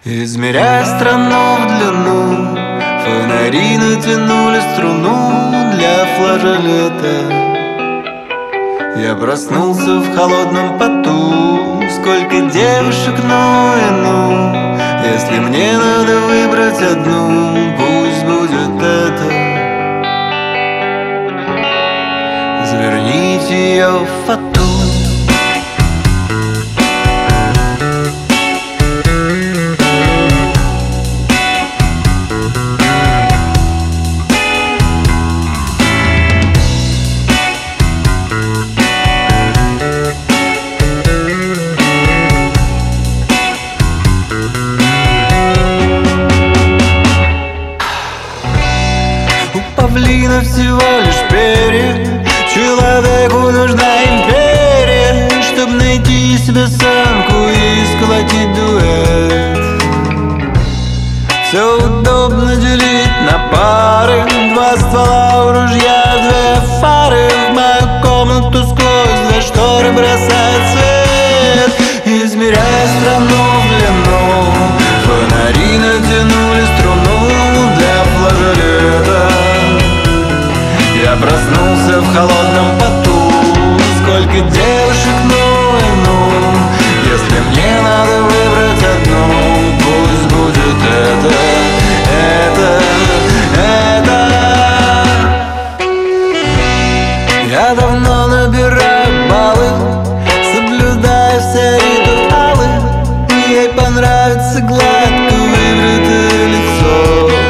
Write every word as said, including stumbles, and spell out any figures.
Измеряя страну в длину, фонари натянули струну для флажолета. Я проснулся в холодном поту. Сколько девушек, ну и ну. Если мне надо выбрать одну, пусть будет это. Заверните ее в фату. Павлина всего лишь перья, человеку нужна империя, чтоб найти себе самку и сколотить дуэт. Все удобно делить на пары, два ствола у ружья, две фары. В мою комнату сквозь две шторы бросает свет. Измеряя страну в длину, фонари натянули струну для флажолета. Я проснулся в холодном поту. Сколько девушек, ну и ну. Если мне надо выбрать одну, пусть будет это, это, это. Я давно набираю баллы, соблюдая все ритуалы. Ей понравится гладко выбритое лицо.